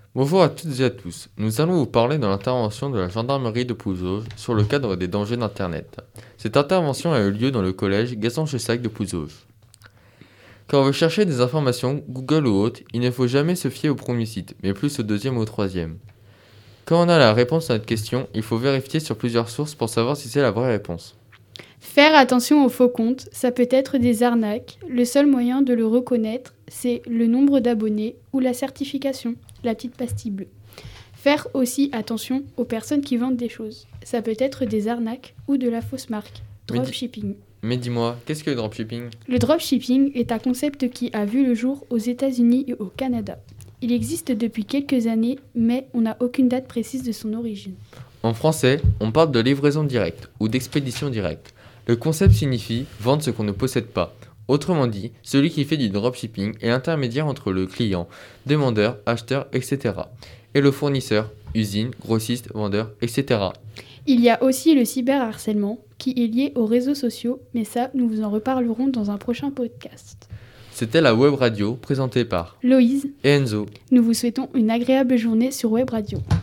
Bonjour à toutes et à tous. Nous allons vous parler de l'intervention de la gendarmerie de Pouzauges sur le cadre des dangers d'Internet. Cette intervention a eu lieu dans le collège Gaston-Chessac de Pouzauges. Quand vous cherchez des informations, Google ou autre, il ne faut jamais se fier au premier site, mais plus au deuxième ou au troisième. Quand on a la réponse à notre question, il faut vérifier sur plusieurs sources pour savoir si c'est la vraie réponse. Faire attention aux faux comptes, ça peut être des arnaques. Le seul moyen de le reconnaître, c'est le nombre d'abonnés ou la certification, la petite pastille bleue. Faire aussi attention aux personnes qui vendent des choses. Ça peut être des arnaques ou de la fausse marque. Dropshipping. Mais dis-moi, qu'est-ce que le dropshipping ? Le dropshipping est un concept qui a vu le jour aux États-Unis et au Canada. Il existe depuis quelques années, mais on n'a aucune date précise de son origine. En français, on parle de livraison directe ou d'expédition directe. Le concept signifie vendre ce qu'on ne possède pas. Autrement dit, celui qui fait du dropshipping est l'intermédiaire entre le client, demandeur, acheteur, etc. et le fournisseur, usine, grossiste, vendeur, etc. Il y a aussi le cyberharcèlement qui est lié aux réseaux sociaux, mais ça, nous vous en reparlerons dans un prochain podcast. C'était la web radio présentée par Loïse et Enzo. Nous vous souhaitons une agréable journée sur Web Radio.